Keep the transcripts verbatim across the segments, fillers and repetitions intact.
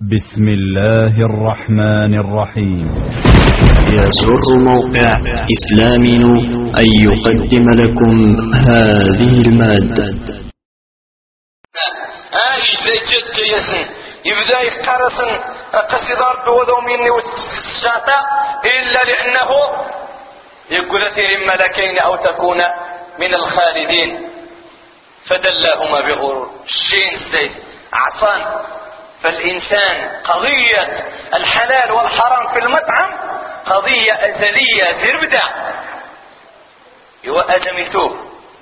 بسم الله الرحمن الرحيم. يسر موقع إسلامي أن يقدم لكم هذه المادة. جد يسن يبدأ يقرصن قصدار بوضو مني والشاطئ إلا لأنه يقول في ملكين أو تكون من الخالدين فدلاهما بغرور الشين الزيت عصان. فالإنسان قضية الحلال والحرام في المطعم قضية أزلية زربدة يوا آدم يتوب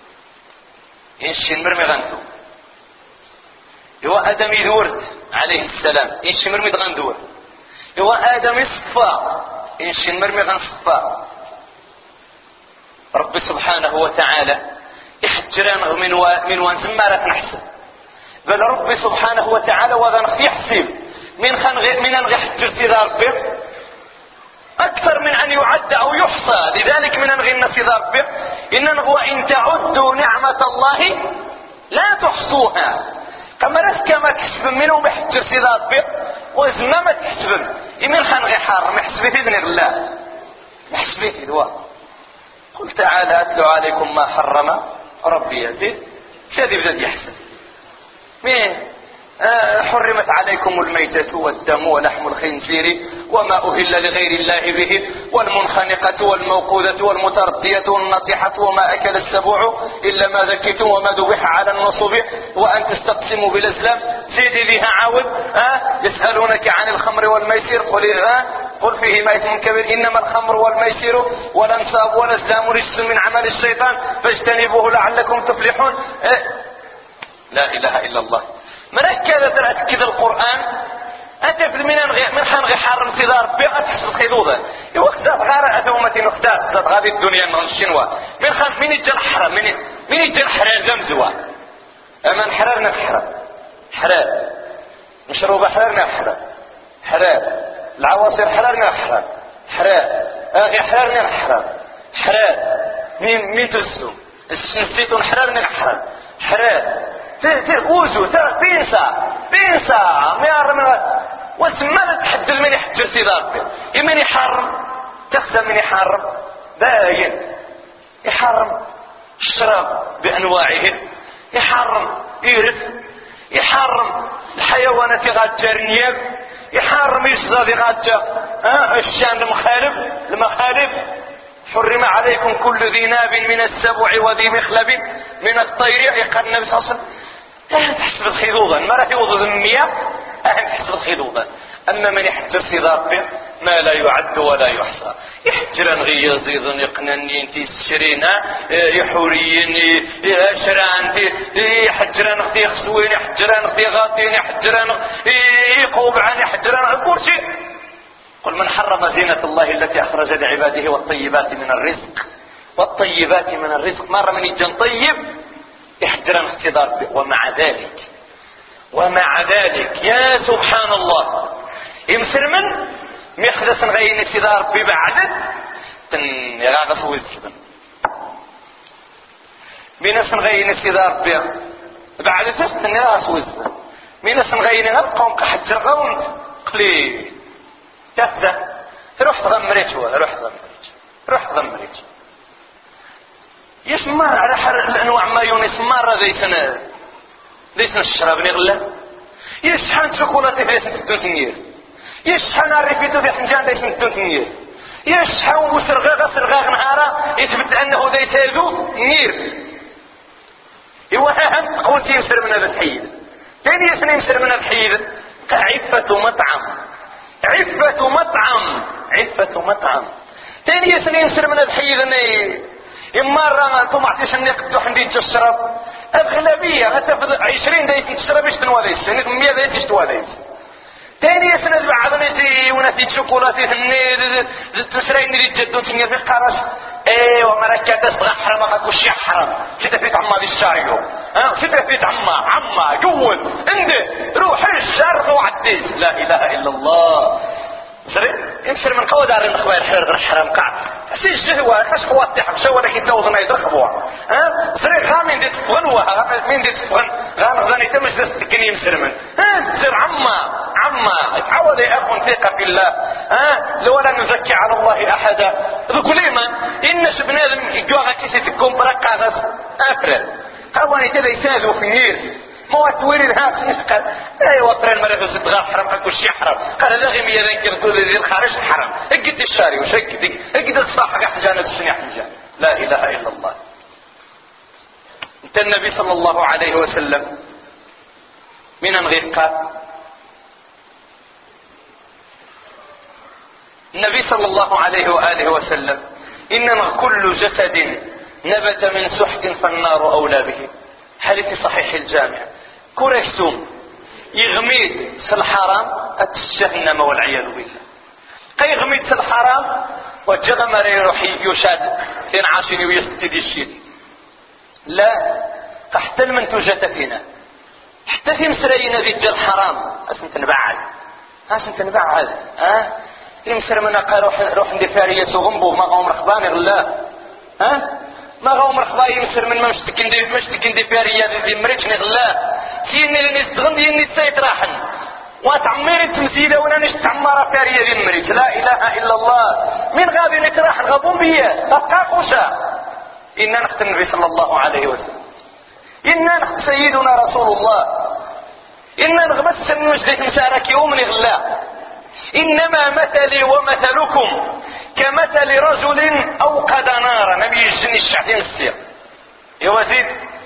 إنشي مرمي غندو يوا آدم يدورد عليه السلام إنشي مرمي غندور يوا آدم يصفى إنشي مرمي غنصفى. رب سبحانه وتعالى يحجران من و... من وان زمارة نحسن بل ربي سبحانه وتعالى وغنخ يحسب من خن من ان غيحجر سيدار ربي اكثر من ان يعد او يحصى. لذلك من ان غينا سيدار ربي ان هو ان تعدوا نعمة الله لا تحصوها. كما راه كما تحسب منهم يحجر سيدار ربي وزما ما تحسب من خن غي حرم يحسب باذن الله يحسب دوا. قل تعالى اتلو عليكم ما حرم ربي يزيد شادي بدا يحسب مين آه حرمت عليكم الميتة والدم ولحم الخنزير وما أهل لغير الله به والمنخنقة والموقوذة والمتردية والنطيحة وما أكل السبوع إلا ما ذكيتم وما ذبح على النصب وأن تستقسموا بالأزلام. سيدي ذيها عاود آه يسألونك عن الخمر والميسر قل, آه قل فيهما إثم كبير إنما الخمر والميسر والأنصاب والأزلام رجس من عمل الشيطان فاجتنبوه لعلكم تفلحون. آه لا إله إلا الله. من أكد ترأكد القرآن أتفل من من خان غي حرم سيدار ربي أتحسب خيدوضا يوخذات غارة أثومة نختات ذات غادي الدنيا من الشنوى من خان من يجل حرام من من يجل حرار غمزوا أمان حرارنا في حرام حرار مشروبة حرارنا في حرام حرار العواصر حرارنا في حرام حرار أغي حرارنا في حرام حرار مين مين تلسو السنسيتون حرارنا في حرام حرار تغوزوا بينسى بينسى ما وسما تحدد من يحجر سيدار ربي يمن يحرم تخزن من يحرم باين يحرم الشراب بانواعه يحرم يرث يحرم الحيوانات غاتجا النياب يحرم يصدى غاتجا ها الشام المخالف المخالف. حرم عليكم كل ذي ناب من السبع وذي مخلب من الطير. يقال النبي صلى الله عليه وسلم أهم تحسب الخيضوضا ما راح يوضض المياه أهم تحسب الخيضوضا. أما من يحجر سيدار به ما لا يعد ولا يحصى يحجران غي يزيضا يقنني انتي الشرين يحوريين يشران يحجران غدي يخسوين يحجران غدي غاطين يحجران يقوبعان يحجران كل شيء. قل من حرم زينة الله التي أخرج لعباده والطيبات من الرزق والطيبات من الرزق مرة من يجن طيب يحجران اختدار به. ومع ذلك ومع ذلك يا سبحان الله يمسر من ميخدس غير اختدار به بعد تن يغاغس ويزبن مينس غير اختدار به بعد تن يغاغس ويزبن مينس غير نبقى كحجر غوند قليل تفزة روح تغمريت هو روح تغمريت روح تغمريت يسمار على حر الانواع ما يسمار ليسن ليسن الشراب نغلا يشحن شوكولاتي في ليسن الدنتنير يشحن عرفيتو في حنجان ليسن الدنتنير يشحن وسرغاغ سرغاغ نهارا يثبت انه ليس يذوب نير يوهم قولتي يسر من هذا الحيد ثاني يسن يسر من هذا الحيد عفة مطعم عفة مطعم عفة مطعم ثاني يسن يسر من هذا الحيد اني إما راه انتم عطيش اني قدو حندي تشرب اغلبيه غتاخذ عشرين دايس تشرب اش تنواليس يعني مية دايس تشواليس ثاني سنه بعض نتي ونتي شوكولاتي هني تسريني دي جدو تنير في قراش ايوا مركات تبغى حرام ما كلشي حرام شتا في عما دي الشاريو ها شتا في عما عما جول عندي روح الشرق وعديت لا اله الا الله سري يمشي من قوة دار النخوة الحرق غير حرام قاع سي الشهوة كاش خواتي حق شو ولكن توضنا يدخبوا ها سري غامين دي تفغنوا غامين دي تفغن غام غاني تمش دست كني مسرمن ها سر عما عما ولي أخ ثقة في الله ها لو لا نزكي على الله أحدا ذكر ما إنش بنادم يجوغا كيسي تكون برقا غس أفرد قواني تلا يسادوا في نير مواتوين الهاس نسقل ايوا قرا المرأة ستغار حرام اكل شي حرام قال لا غير ميا كنقول لي الخارج حرام اقد الشاري وش اقد اقد الصاحق حجانة السنيح حجان لا اله الا الله. انت النبي صلى الله عليه وسلم من انغيقا النبي صلى الله عليه وآله وسلم إنما كل جسد نبت من سحت فالنار أولى به. حديث في صحيح الجامع كريسوم يغميد في الحرام أتجهنم والعياذ بالله. قي يغميد في الحرام وجغم يروح يشاد فين عاشين ويستدي الشيء لا حتى المنتوجات فينا حتى في مسرينا ذي الجل حرام أسنت نبعد أسنت نبعد ها يمسر من قال روح روح ندفارية سوغنبو ما غوم رخباني الله ها ما غوم رخباني يمسر من مشتكين دي مشتكين دفارية ذي مريجني الله سيني اللي نستغندي اني السيد راحن وتعمير التمثيلة وانا نستعمر فارية ذي المريج لا اله الا الله من غادي نتراح غابون بيا تبقاقوشا إنا نخت النبي صلى الله عليه وسلم إنا نخت سيدنا رسول الله إنا نغمس المجد مسارك يوم غلا إنما مثلي ومثلكم كمثل رجل أوقد نارا نبي يجني الشعثين السير يوزيد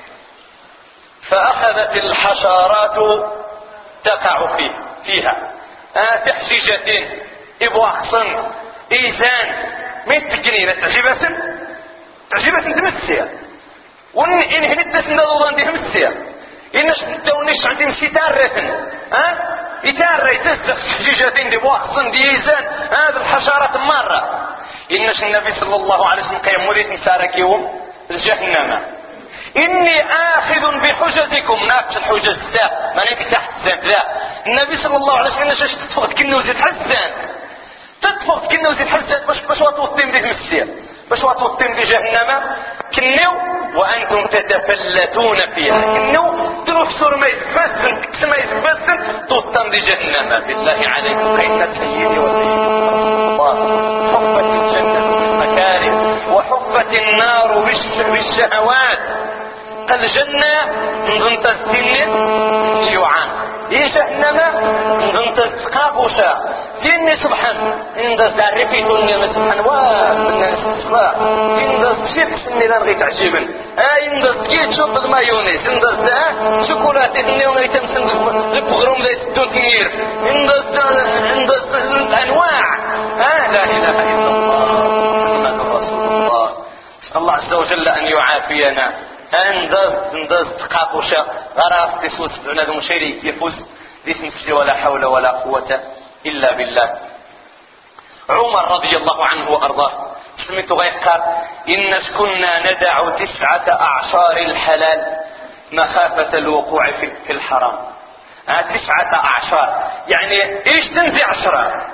فأخذت الحشرات تقع فيه فيها آه تحجيجة إبواخص إيزان من تجنينة تعجبة تعجبة تمسيها وإن إن هندس ندوضان دي همسيها إنش تونيش عندي مسيتارة ها يتارى يتزخ حجيجة دي بواخص دي إيزان هذه الحشرات مرة إنش النبي صلى الله عليه وسلم قيم مريد مسارك يوم الجهنم إني آخذ بحجزكم ناقش الحجز ذا ما نبي تحت الزن ذا النبي صلى الله عليه وسلم إنش تتفقد كنه وزيد حزان تتفقد كنه وزيد حزان باش باش واتوطيم دي تمسير باش واتوطيم دي جهنم كنو وأنتم تتفلتون فيها كنو تروح سور ما يتبسن تكس ما يتبسن توطم دي جهنم بالله عليكم كينا سيدي وسيدي الله حفت الجنة بالمكاره وحفت النار بالشهوات قال الجنة نظن تستنى يوعان دي جهنم نظن تستقاقوشا ديني سبحان إن داز دارفيتوني سبحان واه من الصباح إن داز شيء سني لنغي تعجبن آه إن داز كي تشوف المايونيز إن داز آه شوكولاتة النيوم يتمسن البغروم ذا يستون تنير إن داز إن داز الأنواع آه لا إله إلا الله محمد رسول الله الله عز وجل أن يعافينا أن داز إن داز تقاقوشا غراف تسوس بنادم شيري يفوز باسم السجي ولا حول ولا قوة إلا بالله. عمر رضي الله عنه وأرضاه سميت غيقار إن كنا ندع تسعة أعشار الحلال مخافة الوقوع في الحرام. آه تسعة أعشار يعني إيش تنزي عشرة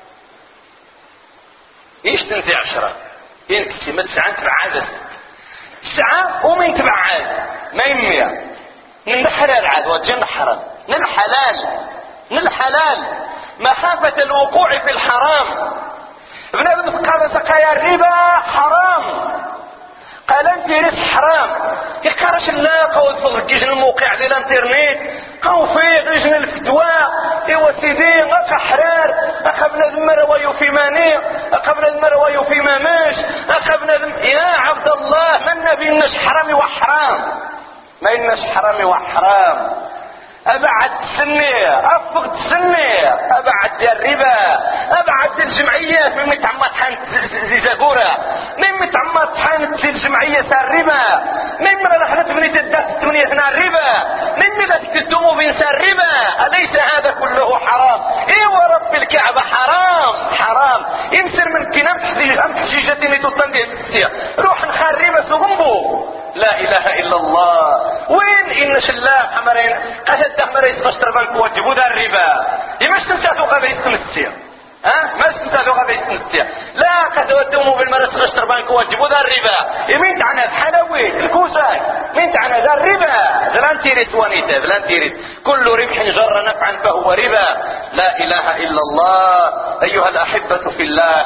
إيش تنزي عشرة إنك سمت ساعة تبع عادة ساعة ومن تبع عادة ما يمية من الحلال عاد وجن حرام من الحلال من الحلال مخافة الوقوع في الحرام. ابن ابن قال سقايا الربا حرام قال انت ريس حرام يقارش الله قول فضل الموقع ديال الانترنت قاو فيه رجل الفتوى ايوا سيدي غاك حرار اخبنا المروي في ماني اخبنا المروي في ماماش اخبنا دم... يا عبد الله ما النبي الناس حرامي وحرام ما الناس حرامي وحرام أبعد السنية أفقد السنية أبعد الربا أبعد الجمعيات من متعمات حانت زيزاقورة من متعمات حانت الجمعية سار الربا من من رحلة بني تدات التمنية هنا الربا من من تدوموا بين سار الربا أليس هذا كله حرام؟ إيوه رب الكعبة حرام حرام يمسر من كنام حجيجتني تطندي روح نخرب سغنبو لا إله إلا الله وين إن شلاء أمرين قتل تحمرين سغشتر بانك وجبوا ذا الربا يمش تنساتوا قبل يستمسير ها مش تنساتوا قبل يستمسير لا قتل ودوموا بالمرس سغشتر البنك واجبوا ذا الربا مين تعنى الحلويات الكوسات مين تعنى ذا الربا ذلانتيريس ونيتا ذلانتيريس كل ربح جر نفعا فهو ربا. لا اله الا الله. ايها الاحبة في الله،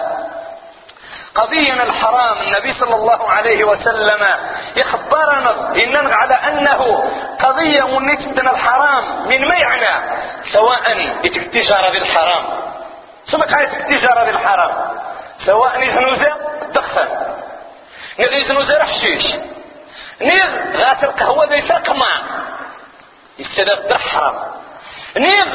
قضية الحرام النبي صلى الله عليه وسلم يخبرنا إننا على أنه قضية منتجة الحرام من معنى سواء التجارة بالحرام ثم كانت التجارة بالحرام سواء نزنوزة الدخن نزنوزة حشيش نير غاس القهوة ذي سقمع السبب ده حرام نير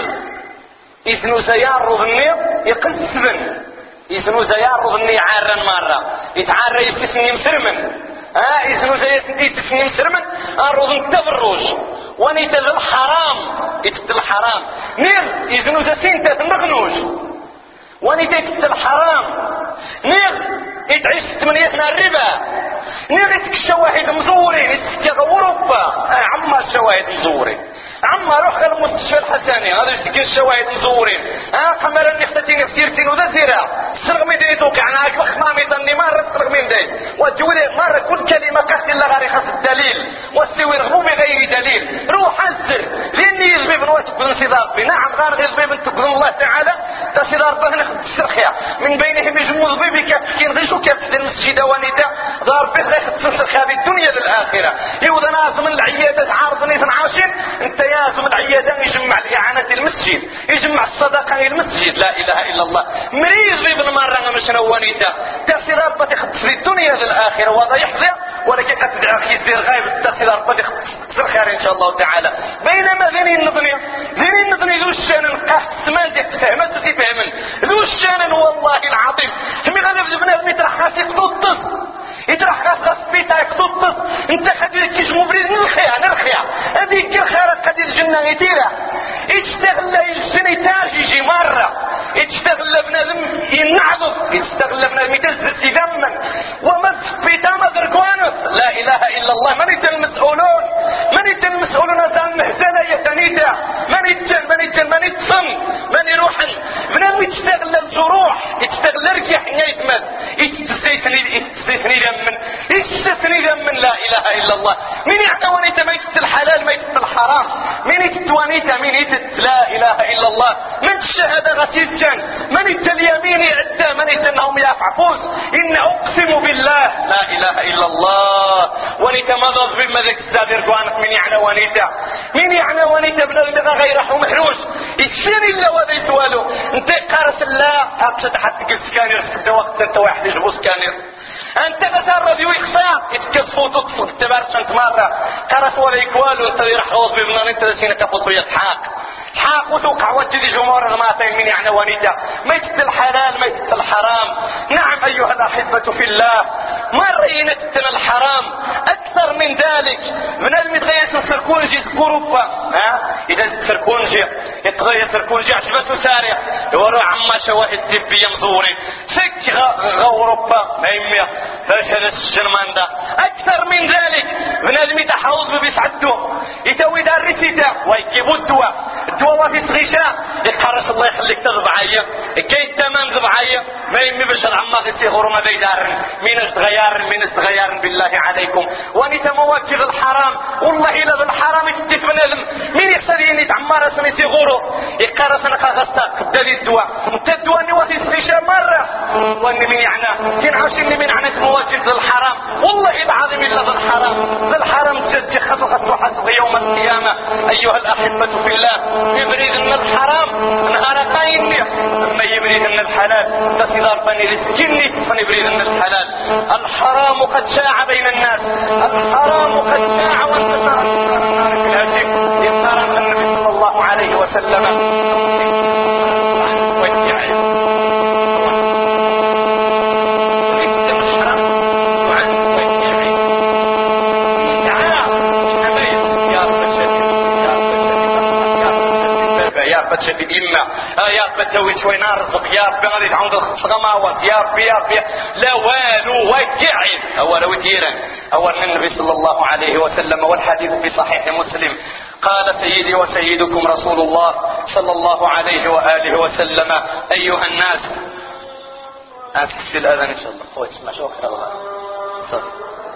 إذنوزة يارض النير يقسبن يسنو زيارض الني عارا مرة يتعارى يستثني مسرمن ها يسنو يستثني مسرمن الروض انتبروج ونيت الحرام يتد الحرام نير يسنو زسينتا تنغنوج ونيت يتد الحرام نير يتعيش تمنيتنا الربا نير يتك الشواهد مزورين يتك اوروبا اه عما الشواهد مزورين عما روح للمستشفى الحساني هذا يشتكي الشواهد مزورين ها قمرا نختتين سيرتين وذا زيرا السرغمي دي توقعنا هاك بخمامي ظني مرة السرغمين دي وتجولي مرة كل كلمة قتل الله غير خاص الدليل والسوي رغمو بغير دليل روح الزر لاني يزبيب نواتك بالانصدار بي نعم غير غير زبيب انتقل الله تعالى تصدار بهنا خد السرخية من بينهم يجمو زبيبي كيف غيشو كيف المسجد ونيدا دار به غير خد السرخية بالدنيا للآخرة يوضا ناس من العيادة عارضني تنعاشين انت يازم العيادة يجمع لإعانة المسجد يجمع الصدقة المسجد. لا إله إلا الله. مريض ابن مرة مش نواني ده تأثير ربك يختص الدنيا للآخرة وضع يحظى ولكن قد تدعى يصير غايب تأثير ربك يختص الخير إن شاء الله تعالى. بينما ذني النظني ذني النظني ذو الشان القاح سمان دي تفهم تفهمن ذو الشان والله العظيم همي غادي في بنادم يطرح راسي يقطط يطرح راس راس بيتا يقطط انت خدير كيش مبرد نرخيا نرخيا هذيك الخير قد الجنة يديرها يتشتغل السنيتاج يجي مرة يتشتغل بنادم ينعضف يتشتغل بنادم يتزرس يدمن وما بيتا ما دركوانت. لا اله الا الله. من يتن المسؤولون من يتن المسؤولون عن مهزلة يتنيتا من يتن من يتن من يتصن من يروحن بنادم يتشتغل الجروح يتشتغل ركيح يتمد يتستثني يتستثني دمن يتستثني دمن. لا اله الا الله. من يعني ونيتا ما يتت الحلال ما يتت الحرام من يتت ونيتا من يتت. لا اله الا الله. من الشهادة غسيل جن من يتت اليمين يعدى من يتت انهم يفعفوز ان اقسم بالله. لا اله الا الله. ونيتا ما ضد بما ذاك الزادر قوانك من يعني ونيتا من يعني ونيتا بلا غير رحو محروش يتشين الا وذا يسوالو انت قارس الله اقصد حتى السكانير في وقت انت واحد يجبو سكانير انت تسرد ويخصا يتكسفوا وتطفوا تبارك انت مرة قرس ولا يكوالو انت راح اوض بمنان انت لسينا كفوت ويتحاق حاق وتوقع وجد جمهور الماتين من يعني ونيتا ما يتت الحلال ما يتت الحرام. نعم ايها الاحبة في الله مرة ينتت الحرام اكثر من ذلك من المتغيس السركونجي سكوروبا ها اذا السركونجي يتغير سركونجي عشبسو سارع يورو عما شواهد دبي مزورين سك غوروبا ما يميا فاشل الشرمان ده اكثر من ذلك من المتحوض بيسعدو يتوي دار رسيتا ويجيبوا الدواء الدواء في صغيشة يقرش الله يخليك تضبعية كي التمام ضبعية ما يمي بشر عما غسي غرما بيدارن مين اشتغيارن مين اشتغيارن بالله عليكم واني مواجه الحرام والله إلا بالحرام يتدف من علم مين يحسدين يتعمار سنسي غورو يقرش انا خاصة قدالي الدواء انت الدواء نواتي الصغيشة مرة واني من يعنى كين عاشيني من عنك مواجه الحرام والله العظيم إلا بالحرام بالحرام تسجي خسو خسو حسو يوم القيامة. أيها الأحبة في الله يبريد من الحرام نهار قاين اما يبريد من الحلال فصدار بني رزقني فنبريد من الحلال. الحرام قد شاع بين الناس الحرام قد شاع وانتشر النار في الهشيم يختار النبي صلى الله عليه وسلم شديد إما يا رب تزوج شوي نرزق يا رب غادي تعود الخصغماوات يا رب يا رب لا والو وجعل أول وديرا أول النبي صلى الله عليه وسلم والحديث في صحيح مسلم قال سيدي وسيدكم رسول الله صلى الله عليه وآله وسلم أيها الناس أتحسي الأذان إن شاء الله. هو تسمع شو أكثر الله صدق.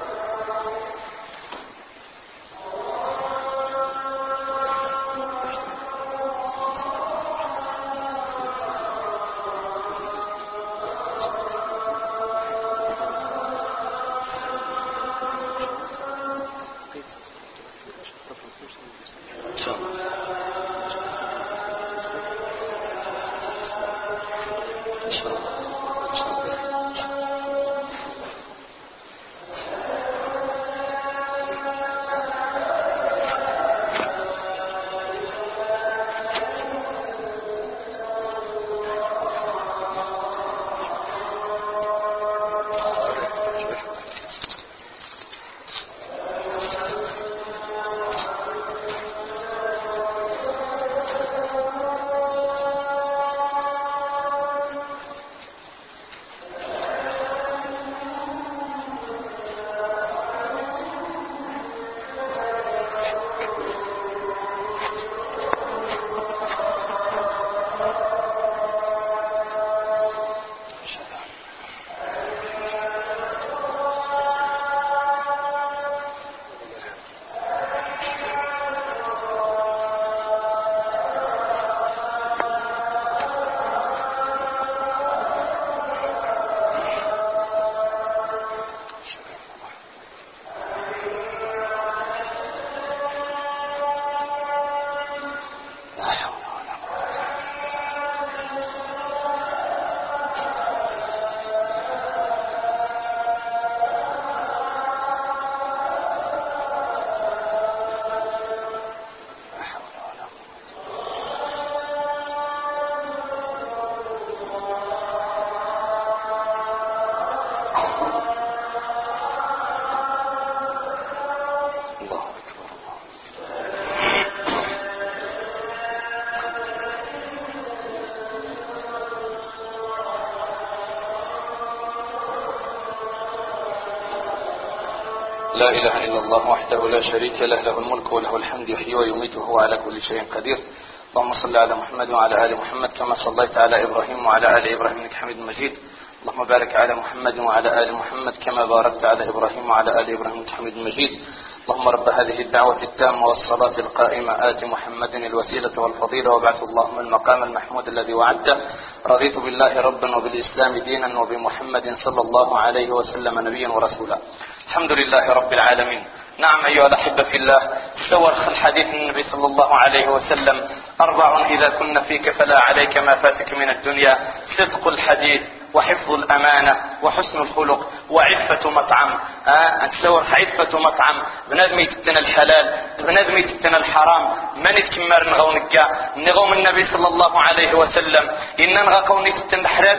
لا إله إلا الله وحده لا شريك له، له الملك وله الحمد، يحيي ويميت وهو على كل شيء قدير. اللهم صل على محمد وعلى آل محمد كما صليت على إبراهيم وعلى آل إبراهيم إنك حميد مجيد. اللهم بارك على محمد وعلى آل محمد كما باركت على إبراهيم وعلى آل إبراهيم إنك حميد مجيد. اللهم رب هذه الدعوة التامة والصلاة القائمة آت محمد الوسيلة والفضيلة وابعث اللهم المقام المحمود الذي وعدته. رضيت بالله ربا وبالإسلام دينا وبمحمد صلى الله عليه وسلم نبيا ورسولا. الحمد لله رب العالمين. نعم أيها الأحبة في الله، استور الحديث النبي صلى الله عليه وسلم أربع إذا كن فيك فلا عليك ما فاتك من الدنيا: صدق الحديث وحفظ الأمانة وحسن الخلق وعفة مطعم. آه تصور عفة مطعم بنادمي تتنا الحلال بنادمي تتنا الحرام من يتكمر نغو نكا نغو النبي صلى الله عليه وسلم إن نغاقوني تتنا الحلال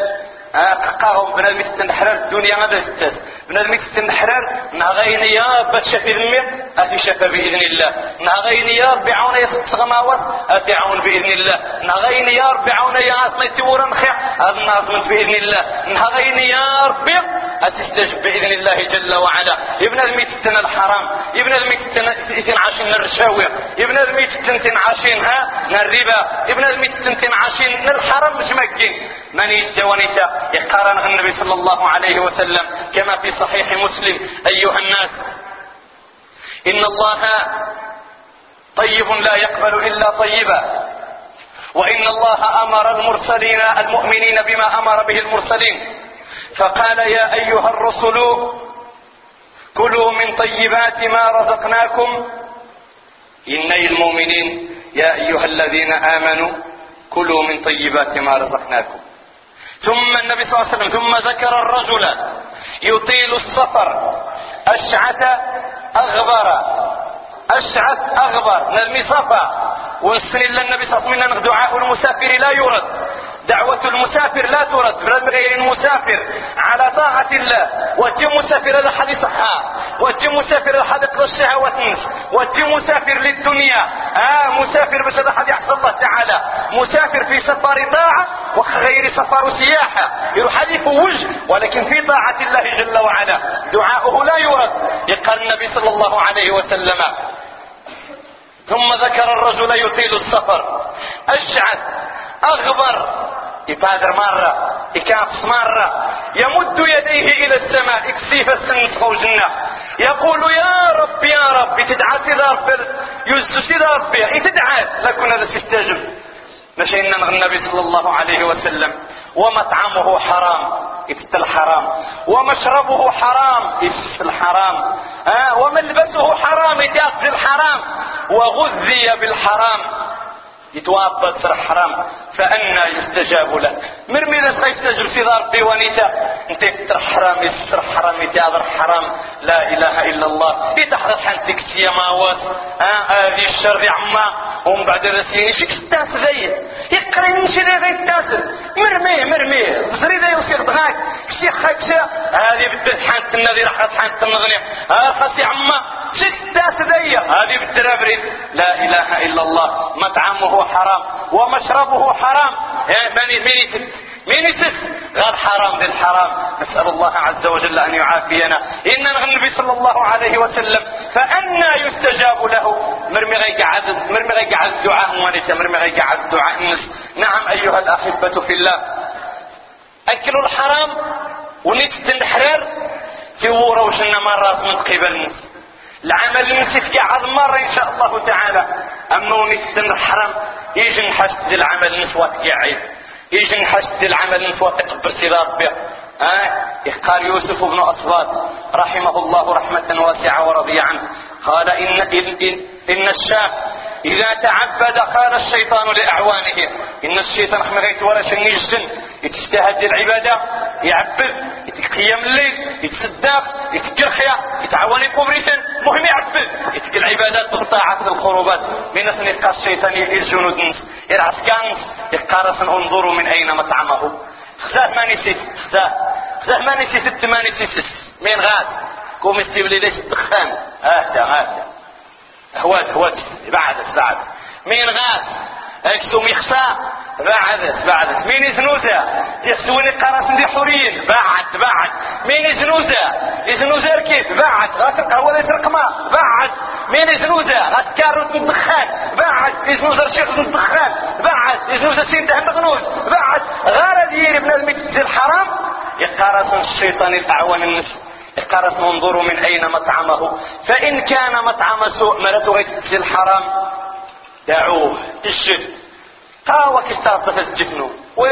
قاهم بنادمي تتنحرر الدنيا ماذا ستاس بنادمي تتنحرر نغاين يا بتشفي ذمي أتي شفى بإذن الله نغاين يا ربعون يستغماوس أتي عون بإذن الله نغاين يا ربعون يا أصلي تورا نخيع هذا الناظم بإذن الله نغاين يا ربي أتستجب بإذن الله جل وعلا. ابن ادمي تتنا الحرام ابن ادمي تتنا عشين الرشاوي ابن ادمي تتنا عشين ها الربا ابن ادمي تتنا عشين الحرام مش مكين من يتجوانيتا يقارن النبي صلى الله عليه وسلم كما في صحيح مسلم: أيها الناس إن الله طيب لا يقبل إلا طيبا، وإن الله أمر المرسلين المؤمنين بما أمر به المرسلين، فقال: يا أيها الرسل كلوا من طيبات ما رزقناكم. إن المؤمنين يا أيها الذين آمنوا كلوا من طيبات ما رزقناكم. ثم النبي صلى الله عليه وسلم ثم ذكر الرجل يطيل السفر أشعث أغبر أشعث أغبر نرمي صفا ونسن إلا النبي صلى الله عليه وسلم: دعاء المسافر لا يرد، دعوة المسافر لا ترد بل غير المسافر على طاعة الله. وجه مسافر هذا حديث صحة، وجه مسافر هذا حد يقرأ الشهوات نس، وجه مسافر للدنيا آه مسافر بس هذا حد يحصل الله تعالى، مسافر في سفر طاعة وغير سفر سياحة يروح حديث وجه ولكن في طاعة الله جل وعلا دعاؤه لا يرد. يقال النبي صلى الله عليه وسلم: ثم ذكر الرجل يطيل السفر أشعث أغبر يبادر مرة يكافس مرة يمد يديه الى السماء يكسيف السنس فوجنا يقول يا رب يا رب تدعى سيدة ربي يوزو سيدة ربي تدعى لكن هذا سيستجب. مشينا النبي صلى الله عليه وسلم ومطعمه حرام يتت الحرام ومشربه حرام يفس الحرام آه وملبسه حرام يتاخذ الحرام وغذي بالحرام يتوابط في الحرام فأنا يستجاب له. مرمي ذا يستجب في ربي ونيتا انت يفتر حرام يسر حرام يتعذر حرام لا اله الا الله يتحرص حنتك سيماوات هذه آه الشر عما ومن بعد ذا سيني شك ستاس ذي يقري من شي ذي يتاسل مرمي مرمي بزري ذا يوصير بغاك شي خاكشا هذه بدت حانت النذي راح حانت النغنية ها خاصي عما شك ستاس ذي هذه بالدرابرين لا اله الا الله. مطعمه حرام ومشربه حرام ماني ماني ماني غير حرام ذي الحرام. نسأل الله عز وجل أن يعافينا. إن النبي صلى الله عليه وسلم فأنا يستجاب له مرمي غي قعد مرمي غي قعد الدعاء ونتا مرمي غي قعد الدعاء الناس. نعم أيها الأحبة في الله أكلوا الحرام ونجد الحرار في ورا وشنا مرات من قبل الناس العمل نسيت قاعد مرة إن شاء الله تعالى. أما ونجد الحرام يجي نحشد العمل نسوات قاعد يجي نحشد العمل نسوة تقبر سيدة ربي. آه قال يوسف بن أصبات رحمه الله رحمة واسعة ورضي عنه قال إن, إن, إن, إن الشاب إذا تعبد قال الشيطان لأعوانه إن الشيطان حمغيت ولا شن يجن يتجتهد العبادة يعبد يتقيم الليل يتصدق يتقرخيا يتعاون كومريسن مهم يعبد يتقل العبادات بالطاعات القربات من ناس يلقى الشيطان الجنود نس يرعس كانس يقارس انظروا من أين مطعمه خذاه ما نسيت خذاه خذاه ما نسيت انت ما نسيت مين غاد قوم استيبلي ليش الدخان هاتا هاتا هواد هواد بعدس بعد مين غاد اكسوم يخسا بعدس بعدس مين يزنوزا يخسوني قراص دي حوريين بعد بعد مين يزنوزا يزنوزا ركيت بعد غاسق هو يسرق ما بعد مين يزنوزا غاسكار الدخان بعد يزنوزا الشيخ الدخان بعد يزنوزا سيد مغنوز بعد غار ديري ابن المتز الحرام يقارص الشيطان الاعوان النفس يقارص انظروا من اين مطعمه فان كان مطعم سوء مرته غيتزي الحرام دعوه الجد قاوة كستاصف الجفنو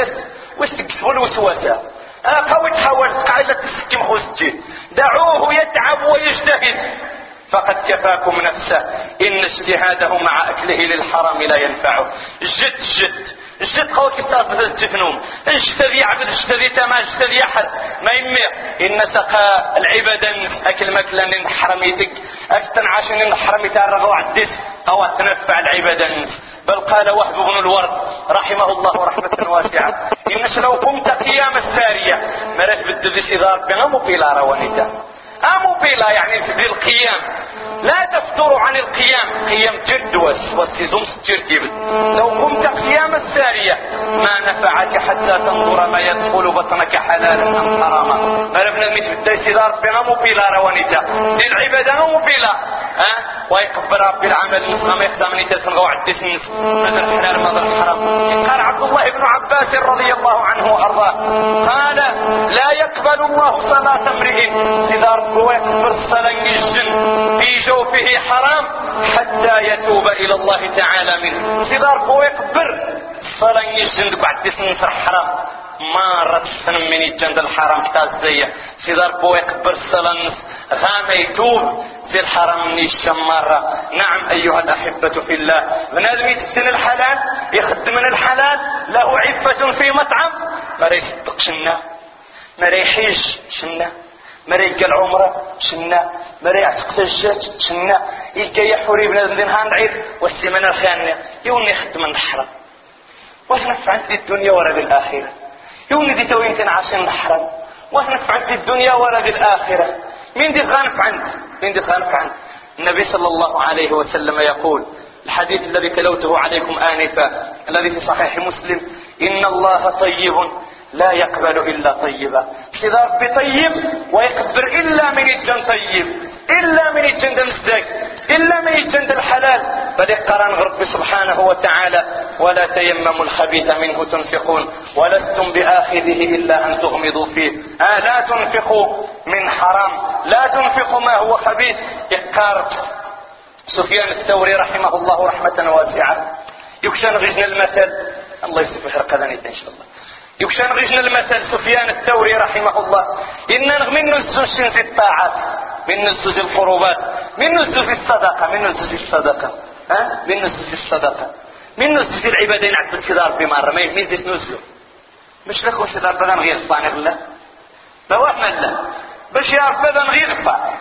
ويستقفل الوسوسة قاوة تحاول قاعدة تسكم خوزتي دعوه يتعب ويجتهد فقد كفاكم نفسه إن اجتهاده مع أكله للحرام لا ينفعه. الجد الجد الجد قاوة كستاصف الجفنوم اجتذي عبد اجتذي تما اجتذي أحد ما يمير إن سقى العبادة أكل مكلا لنحرميتك أكتن عاشن لنحرميتك الرغو عدس أو تنفع العبادة بل قال وهب بن الورد رحمه الله رحمة واسعة إنش لو قمت قيام السارية مرت بالدبس إذا ربنا مبيلا روانيتا أمو بيلا يعني في القيام لا تفتر عن القيام قيام جد والسيزوم ستيرتيب لو قمت قيام السارية ما نفعك حتى تنظر ما يدخل بطنك حلالا أم حراما مربنا المثل الديس إذا ربنا مبيلا روانيتا للعبادة مبيلا أه؟ ويقبل ربي العمل نسمى ما يختامني تسنغو عدس نس ماذا الحلال ماذا الحرام. قال عبد الله بن عباس رضي الله عنه وأرضاه قال لا يقبل الله صلاة امرئ إذا ربه يقبل الصلاة الجن في جوفه حرام حتى يتوب إلى الله تعالى منه. إذا ربه يقبل الصلاة الجن بعدس نس حرام ما رد سنم من الجند الحرام كتازية سيدار بو يكبر السلنس غام يتوب زي الحرام من الشمارة. نعم أيها الأحبة في الله بنادم يتسن الحلال يخدم من الحلال له عفة في مطعم ما يصدق شنا ما يحيج شنا ما يلقى العمرة شنا ما يعتق الجات شنا يلقى يحوري بنادم دين هاندعير والسمنة الخانة يوني يخدم من الحرام واش نفعت لي الدنيا ورد الآخرة يوني دي توين تنعشن الحرام واش نفعت لي الدنيا ورد الآخرة مين دي خانف عند مين دي خانف عند. النبي صلى الله عليه وسلم يقول الحديث الذي تلوته عليكم آنفا الذي في صحيح مسلم إن الله طيب لا يقبل إلا طيبا. إذا ربي طيب ويقبل إلا من الجن طيب إلا من الجن مصدق إلا ما يجند الحلال فلقران ربي سبحانه وتعالى ولا تيمموا الخبيث منه تنفقون ولستم بآخذه إلا أن تغمضوا فيه. آه لا تنفقوا من حرام، لا تنفقوا ما هو خبيث. إقار سفيان الثوري رحمه الله رحمة واسعة يكشن غجن المثل، الله يصفح رقدانيت إن شاء الله، يكشن غجن المثل سفيان الثوري رحمه الله إن من نزوج في الطاعات، من نزوج القربات، من نزوج الصدقة، من نزوج الصدقة ها من نزوج الصدقة، من نزوج العبادين عبد الكدار بمرة ما يميزش نزوج مش لكم سيدار بدن غير فاني غلا بواحنا لا باش يعرف بدن غير فاني.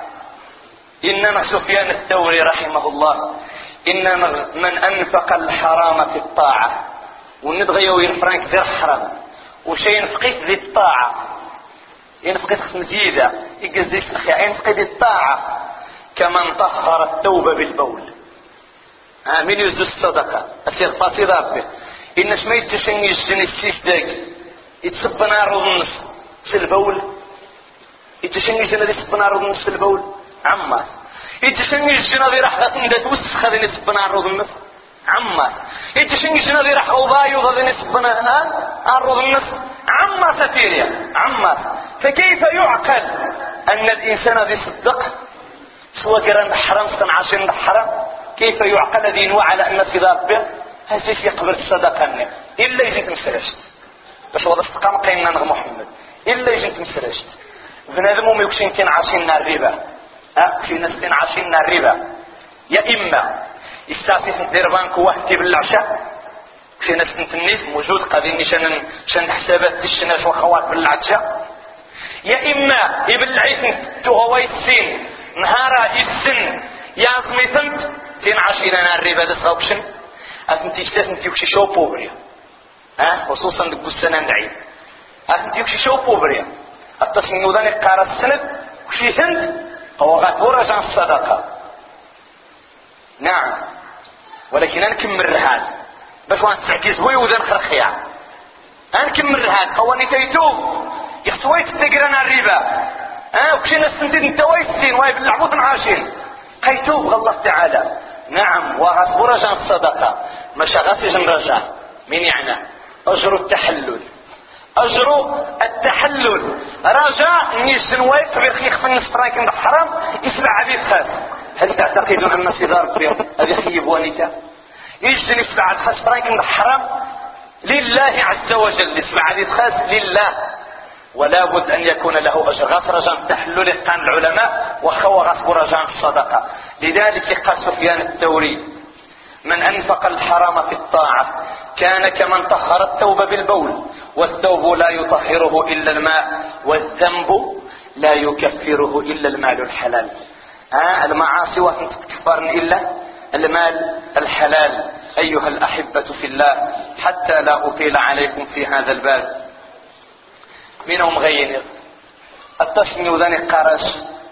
إنما سفيان الثوري رحمه الله إنما من أنفق الحرام في الطاعة ونبغي وينفرانك غير حرام وشي ينفقيت ذي الطاعة ينفقيت مزيدة يقزيش أخي ينفقيت ذي الطاعة كمن طهر التوبة بالبول. آه من يزو الصدقة أسير فاسي ربي إنش ما يتشني الجن السيف داقي يتصب نار ونص في البول، يتشني الجن اللي يتصب نار ونص في البول عماس، يتشني الجن اللي راح غتندات وسخ غادي يصب نار ونص عماس، يتشني الجن اللي راح غضايو غادي يصب نار ونص عماس سفيريا عماس. فكيف يعقل أن الإنسان الذي يصدق سواء كان حرام سنة عشرين حرام، كيف يعقل الذي ينوى على أن في ذلك هزيف يقبل الصدقة إلا يجي تمسرشت باش هو الاستقام قيمنا نغ محمد إلا يجي تمسرشت بنادم وما يكشين كين عشرين الربا ها في ناس كين عشرين الربا يا إما يستعطي في الدير بانك وهتي بالعشاء في ناس تنتنيس موجود قادين شان شان حسابات الشناش وخوات بالعشاء، يا إما يبلعيس تو السين نهار السن يا سميثنت تين عشرين الربا ده صوبشن أنتي استثنتي وكشي شو بوبريا ها خصوصا دك السنة نعيم أنتي وكشي شو بوبريا التصميم ذا نقار السند وكشي ثنت هو غاتورة جان الصدقة. نعم ولكن أنكمل رهاد باش وان تعكيز هوي وذا نخرخيا أنكمل رهاد خواني تيتوب يحسويت تقرنا الربا ها وكشي نستنتين التويسين واي باللعبوط عاشين قيتوب الله تعالى. نعم وغصب رجاء الصدقة مش غاسج رجاء من يعني أجر التحلل، أجر التحلل رجاء نيجن وايق بيرخيخ في النصف رايكن الحرام يسمع عبيد خاص. هل تعتقدون أن صدار اليوم هذه خيب ونكا يجن يسمع الخاص رايكن الحرام لله عز وجل يسمع عبيد خاص لله ولا بد أن يكون له أجر. غاس رجاء التحلل قال العلماء وخو غاس رجاء الصدقة. لذلك قال سفيان الثوري من أنفق الحرام في الطاعة كان كمن طهر الثوب بالبول والثوب لا يطهره إلا الماء والذنب لا يكفره إلا المال الحلال. ها المعاصي وأن تكفرن إلا المال الحلال. أيها الأحبة في الله حتى لا أطيل عليكم في هذا الباب منهم غير التصمي وذاني قارش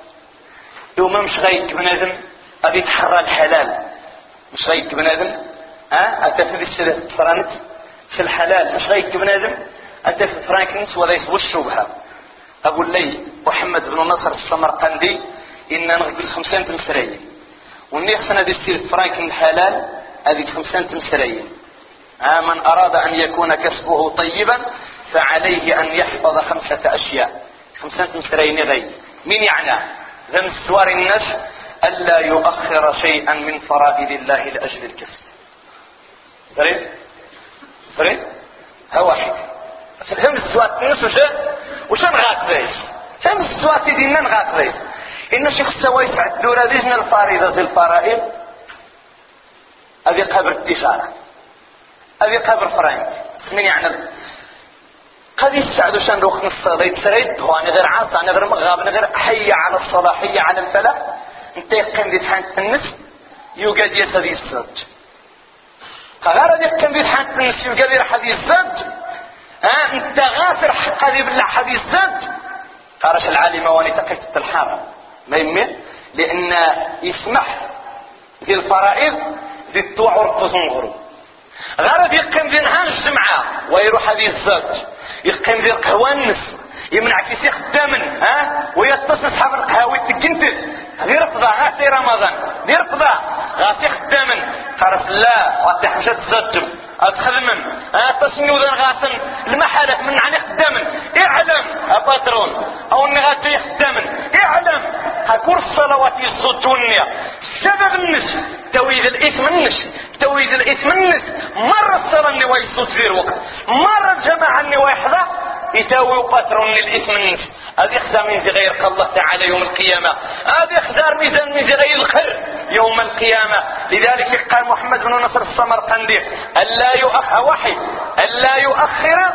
يوم مش غيك بنادم أبي تحرى الحلال مش غيك بنادم ها أتفل السلة فرانت في الحلال مش غيك بنادم أتفل فرانكنس ولا يسوى الشبهة. أقول لي محمد بن نصر السمرقندي إن نغقل خمسين تمسرية والنيخ سنة دي السلة فرانكن الحلال هذه خمسين تمسرية. ها من أراد أن يكون كسبه طيبا فعليه أن يحفظ خمسة أشياء خمسة مسرين غي من يعني ذم السوار الناس ألا يؤخر شيئا من فرائض الله لأجل الكسب. فريد فريد هو واحد فهم السوات الناس وشان وشان غات ريس فهم السوات دينا غات ريس إن شيخ السوايس عدورة ديجنا الفارضة زي الفرائض أبي قبر التجارة أبي قبر فرانك اسمين يعني قد يساعدوا شان روخ نص ريت سريد وأنا غير عاص أنا غير مغاب أنا غير حي على الصلاة حي على الفلاح أنت يقيم دي تحانت النس يوجد يسدي الزج غير يقيم دي تحانت النس يوجد يحدي الزج ها أنت غافر حق دي بالله حدي الزج قارش العالمة واني تقيت الحارة ما يمين لأن يسمح ذي الفرائض ذي الطوع ورقص الغروب غير يقيم دي نهار الجمعة ويروح هذه الزج يقيم ذي القهوة النس يمنع كيسي خدامن ها ويتصل صحاب القهاوي تكنتل غير رفضة غاسي رمضان غير رفضة غاسي خدامن خرس لا غاسي حمشة تزجم اتخدمن تصنيو ذا غاسن المحالة من عني خدامن اعلم اباترون او اني غاتي يخدامن اعلم هكور الصلوات يصدوني السبب النس تويد الاثم النس تويد الاثم النس مرة الصلاة اني ويصد في الوقت مرة الجماعة اني ويحظى يتاوي باترون الاثم النس هذه خزار من غير الله تعالى يوم القيامة هذه خزار ميزان من غير الخير يوم القيامة. لذلك قال محمد بن نصر السمرقندي ألا يؤخر وحي ألا يؤخر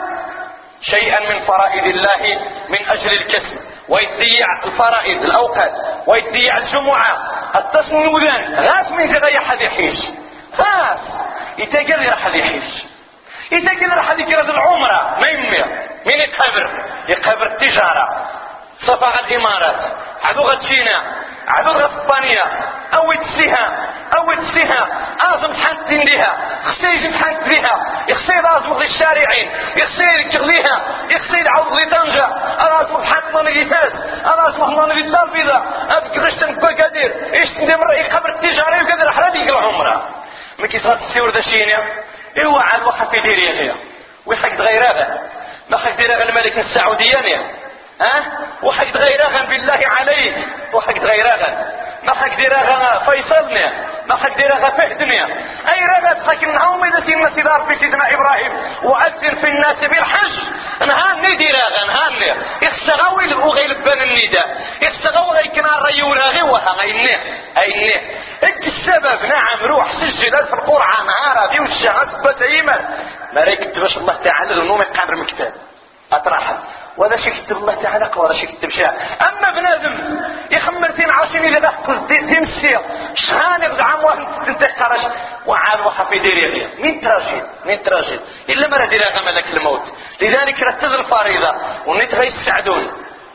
شيئا من فرائض الله من أجل الكسب ويضيع الفرائض الأوقات ويضيع الجمعة التصنيوذان غاس من غير حد يحيش غاس يتقل راح يحيش يتقل راح يكرز العمرة ما يمير من يقبر يقبر التجارة صفاقة الإمارات عدو غتشينا عدو غسبانيا أو يتسيها أو يتسيها أعظم حانت لها خسيج حانت لها يخسير أعظم غي الشارعين يخسير يكغليها يخسير عوض غي طنجة أعظم حانت نغي فاس أعظم نغي التربيضة أفكرش تنبقى قدير إيش تندم رأي قبر التجارة وقدر حرادي يقل عمرها ما كيصغط السيور دا شينيا إيوا عاد وخا في ديري غير ويحق غير هذا ما حق دير الملك السعودية ها وحق غيرها بالله عليك وحق غيرها ما حق ديرها فيصلنا ما حق ديرها فهدنا اي رغد حق نعوم اذا سيدنا سيدار في سيدنا ابراهيم وعذر في الناس بالحج نهاني ديرها نهاني يخسغوي وغيل بان النداء يخسغوي غيكنا الريولا غيوها غينيه اينيه اك السبب نعم روح سجل في القرعه نهار دي والشغل بتيمه ما ريكت باش الله تعالى النوم يقرر مكتاب اطرحها ولا شي كتب الله تعالى ولا شي كتب شاء. اما بنادم يخمرتين عشرين اذا دخل تمسير شحال يرجع عام واحد تنتقرش وعاد وخا في ديري غير من تراجل من تراجل الا ما ديرها ملك الموت. لذلك رتز الفريضه ونيت غيسعدون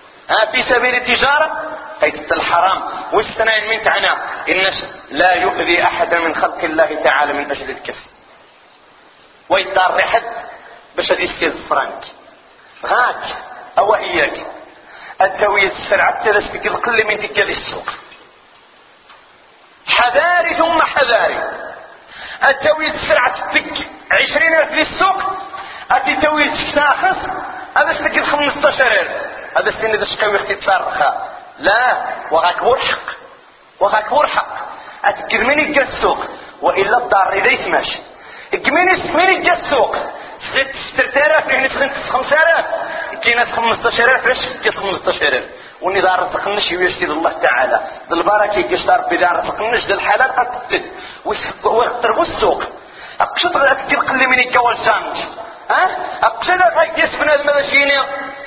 ها في سبيل التجاره قيد الحرام والسنين من تعنى الناس لا يؤذي احدا من خلق الله تعالى من اجل الكسب ويضار حد باش يستير فرانك هاك او اياك التوية السرعة تلسك القل من تكال السوق حذاري ثم حذاري التوية السرعة تك عشرين الف للسوق اتي توية ساخص هذا استك الخمستاشر الف هذا السنة ذا شكاوي اختي تفارخها لا وغاك برحق وغاك برحق اتكر من يجا السوق وإلا الدار إذا ماشي اكمينيس من يجا السوق ست ستة آلاف يعني سخنت خمسة آلاف كيناس خمستاشر آلاف ليش كيس خمستاشر آلاف وني دار رزقناش ويشتي الله تعالى بالبركة كيشتار بدار رزقناش ذا الحلال قد ويختربوا السوق اقشط غاك قلي من يجا الجانج ها اقشط غاك يسبنا المدشيني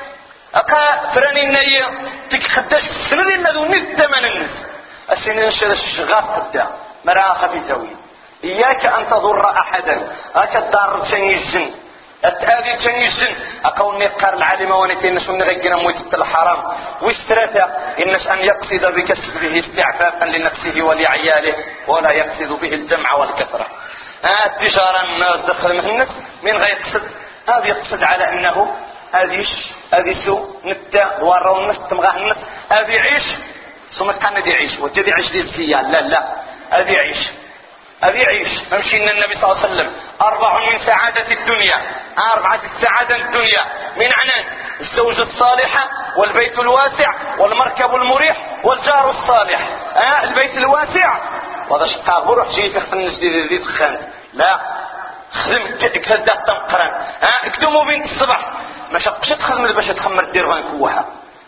اقا فراني النية تك خداش السنة لنا ذو ند من الناس السنة نشد الشغاف قدا مرا خفي زوين إياك أن تضر أحدا هكا الدار تشني الجن التآذي تشني الجن أقول نقار العالمة ونتي الناس ونغيقنا مويتة الحرام والثلاثة الناس أن يقصد بكسبه استعفافا لنفسه ولعياله ولا يقصد به الجمع والكثرة. آه التجارة الناس دخل من الناس من غير يقصد هذا يقصد على أنه هذه هذه سوء نتا ورا الناس تمغاه الناس هذه عيش ثم كان يعيش وجد يعيش للزيان لا لا هذه عيش هذه عيش نمشي ان النبي صلى الله عليه وسلم اربع من سعادة الدنيا اربعة السعادة الدنيا من عنان الزوجة الصالحة والبيت الواسع والمركب المريح والجار الصالح. آه البيت الواسع وهذا شقاه بروح جي في الجديد ذي تخانت لا خدم كذا تنقرن ها اكتموا بنت الصبح ما شقش تخدم باش تخمر دير غان كوها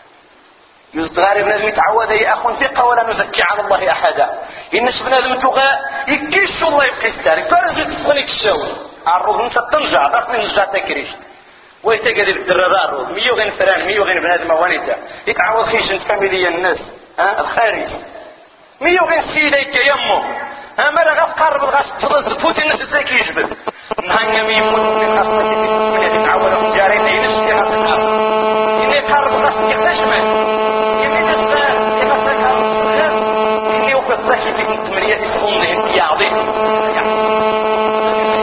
يصدغار بنادم يتعود يا اخو ثقه ولا نزكي على الله احدا انش بنادم تغا يكيش الله يبقي ستارك ترجع تصغنيك الشاوي الروح نتا تنجع ضغط من نجا تكريش ويتقدر بالدرار الروح ميو غير فران ميو غير بنادم وانيتا يتعود خيش فاميليا الناس ها الخارج ميو غير سيديك يمو ها مرة غاف قارب الغاش تضزر تفوت الناس ازاك يجبد نهانيا ميمون من خاصة من يتعود من جارين ينش في هذا النار إني قارب الغاش يحتشمل إني تبقى يبقى قارب الغاش إني وقت ضحي في تمرية سخونه يا عظيم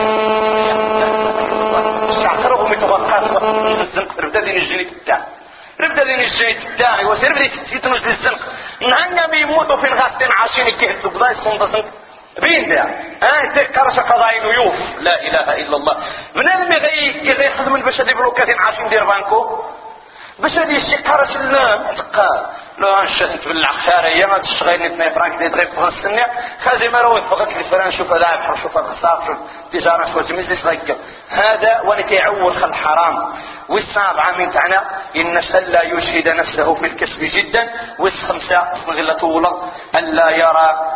الشعقره متوقعات وقت الزنق ردادين الجنيك بتاع نبدا لين الجاي الداعي وسير بديت تيتنوج للزنق نهار ما يموتوا فين غاسين عايشين كيهدوا بضاي الصندوق بين ده اه تكرش قضايا نيوف لا اله الا الله بنادم غي غيخدم باش هذي بلوكاتين عايشين دير بانكو باش هذه الشي قرش لا تقال لا نشد بالعخاريه ما تشغلني اثنين فرانك دي دغيب في السنه خازي ما روي فقط الفران شوف هذا بحر شوف الخسار شوف التجاره شوف تميز ليش هذا ولا كيعول خل حرام والسابعه من تاعنا ان لا يجهد نفسه في الكسب جدا والخمسه غير طوله الا يرى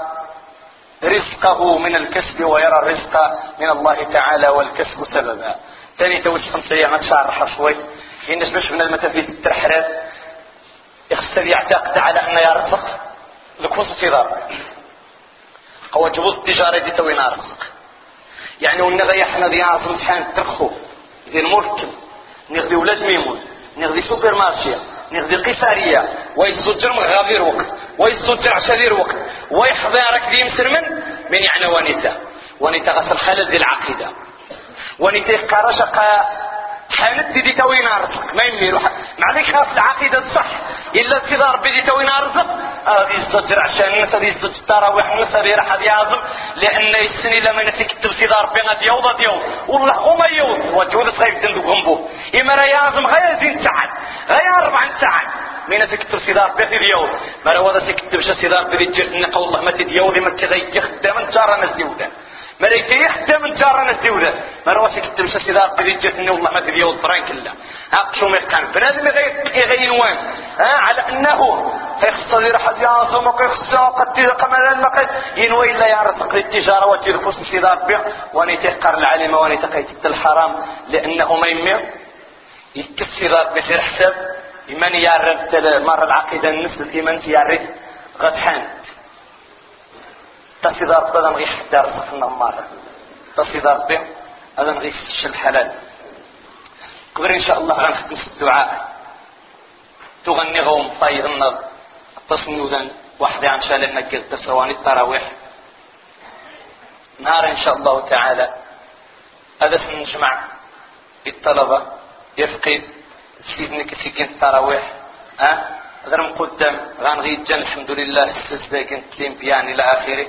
رزقه من الكسب ويرى الرزق من الله تعالى والكسب سببا. ثاني توسع خمسة ما تشعر شوي الناس باش من المتافيز الترحرات يخسر يعتقد على انه يرزق لكوس التجارة هو جبوط التجارة دي توين رزق يعني ونغي احنا دي اعظم امتحان ترخو دي المركب نغذي ولاد ميمون نغذي سوبر مارشي نغذي قيسارية ويزجر من غابير وقت ويزجر عشرير وقت ويحضارك دي مسر من من يعني وانيتا وانيتا غسل خلل دي العقيدة وانيتا يقارشق حانت دي توين رزق ما يميرو مع ذلك خاص العقيدة الصح إلا انتظار بدي توين رزق هذه الزجر عشان الناس هذه الزجر التراويح الناس هذه راح يعظم لأن السنة لما نسيك كتب صدار بين ديوضة ديوض والله وما يوض وجود صغير دندو جنبه إما را يعظم غير زين ساعات غير أربع ساعات من سكتب صدار بين ديوض ما روا ذا سكتب صدار بدي جرت والله ما تديوض ما تغير خدام جارة ناس ديوضا ملائكة يخدم جارنا الدولة ما رواسك التمشى سيدار بدي جتني والله ما تبيه الطرين كله هاقشوا ميقان بنادم يغين وين ها على انه يخص لي راح يعظم ويخص قد قمران ما قد ينوي الا يرزق للتجاره وتجير فوس سيدار بيع واني تحقر العلم واني تقيت الحرام لانه ما يمي يكف سيدار بيصير حساب ايمان يعرف مره العقيده النسل الايمان يعرف غتحانت تصيدار بدن غير حتى رزقنا مرة تصيدار به هذا غير الحلال قبل إن شاء الله غنختم الدعاء تغني غوم طيب النظر تصنودا واحدة عن شال النقل تسواني التراويح نهار إن شاء الله تعالى هذا سنجمع الطلبة يفقد سيدنا كسيكين التراويح ها غير مقدم غنغيد جن الحمد لله السلسلة كنت لين بيان إلى آخره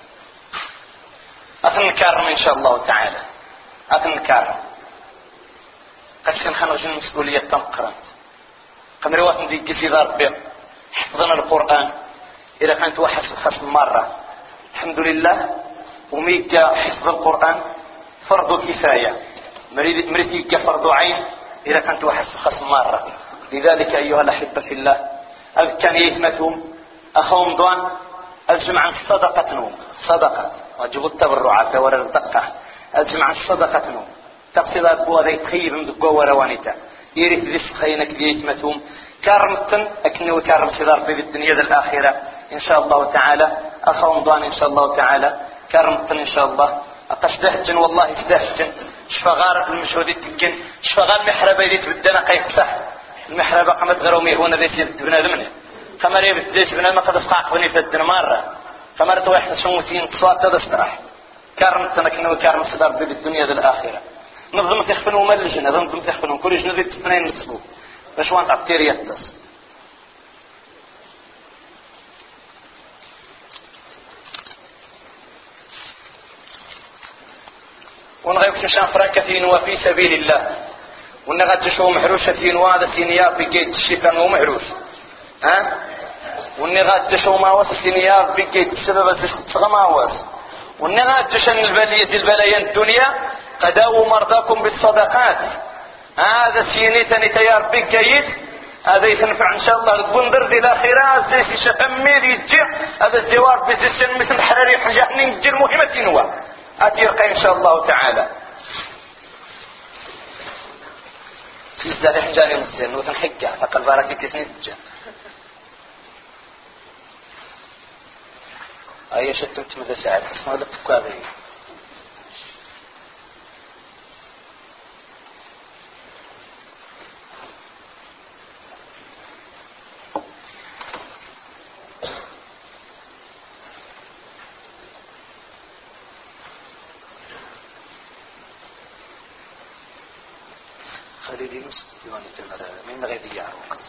أتنكرم إن شاء الله تعالى أتنكرم قد سنخنغ جن مسؤولية تنقرنت قمروات ندي قصيدة ربي حفظنا القرآن إذا كانت واحد خصم مرة الحمد لله وميجا حفظ القرآن فرض كفاية مريد فرض عين إذا كانت واحد خصم مرة لذلك أيها الأحبة في الله أذ كان يثمتهم أخوهم ضوان أجمع الصدقة نوم صدقة وجبوا التبرعات ورا الدقة أجمع الصدقة نوم تقصد أبوه ذي تخيب من دقوة وروانيتا يريد ذي سخينك ذي يثمتهم كارمتن أكنو كارم صدار في الدنيا الآخرة إن شاء الله تعالى أخوهم ضوان إن شاء الله تعالى كارمتن إن شاء الله أقشدهجن والله استهجن شفغار المشهودي تجن شفغار محربة يدي تبدنا قيقصح المحربة قامت غيرهم يهون ذي سيد بنادمنا خمر يبت ليش بنادم قد اسقاق بني في الدنيا مرة خمر توحد شموسين تصوات تدسترح كارم تنكنو كارم صدار ذي الدنيا ذي الآخرة نظم تخفنوا ملجنا نظم تخفنوا كل جنة ذي تفنين نصبو باش وانت عبتير يتس ونغيب شمشان فرنكتين وفي سبيل الله ونغاد شو محروشتين وهذا سينيار بجيت الشيطان ومحروش ها ونغاد شو ما وصل سينيار بجيت سبب الصغا ما وصل ونغاد شن البلية البلايا الدنيا قداوا مرضاكم بالصدقات هذا سينيتني تيار بجيت هذا يتنفع ان شاء الله البندر دي الاخره زي شفمي يجي هذا الزوار بزيشن مثل حراري حاجه نجي المهمه هو أتيرقى إن شاء الله تعالى سيزداد حجاني مزين وتنحكا فقال بارك كيسني سجا أي شتمت ماذا ساعد اسمه هذا التكوابي يدي نص ديوان يتمر من غير ديار وقت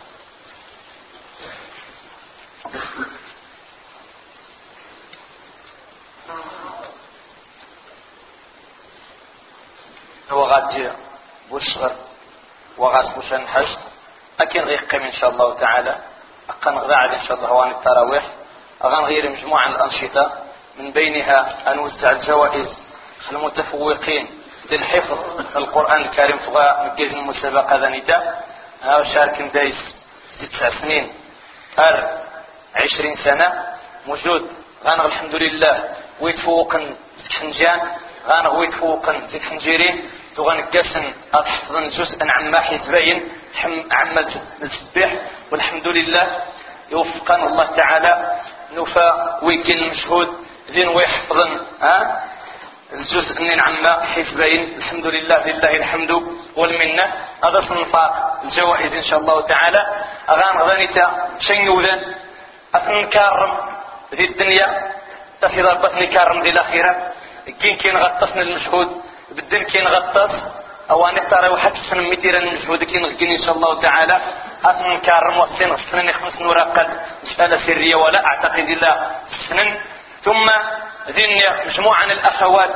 هو غادي بوشغر وغاس بوشان حج أكن غيقيم إن شاء الله تعالى أقن غداعد إن شاء الله هوان التراويح أغان غير مجموعة من الأنشطة من بينها أنوزع الجوائز المتفوقين للحفظ القرآن الكريم فغا مجيز المسابقة ذا نداء شارك دايس تسع سنين أر عشرين سنة موجود غانغ الحمد لله ويتفوقن زكحنجان غانغ ويتفوقن زكحنجيرين تغنقسن أتحفظن جزءا عما حزبين عما السبيح والحمد لله يوفقنا الله تعالى نوفا ويكن مشهود ذين ويحفظن ها الجزء من عما حزبين الحمد لله لله الحمد والمنة. هذا صنفاء الجوائز إن شاء الله تعالى أغان غانيتا شنيوذن أتنكارم ذي الدنيا تفي ضربتني كارم ذي الأخيرة كين كين غطسنا المشهود بالدن كين غطس أواني ترى واحد سنة ميتيرا المشهود كين غقين إن شاء الله تعالى أتنكارم وسن سنن خمس نورقات مسألة سرية ولا أعتقد إلا سنن. ثم ذين مجموعة من الأخوات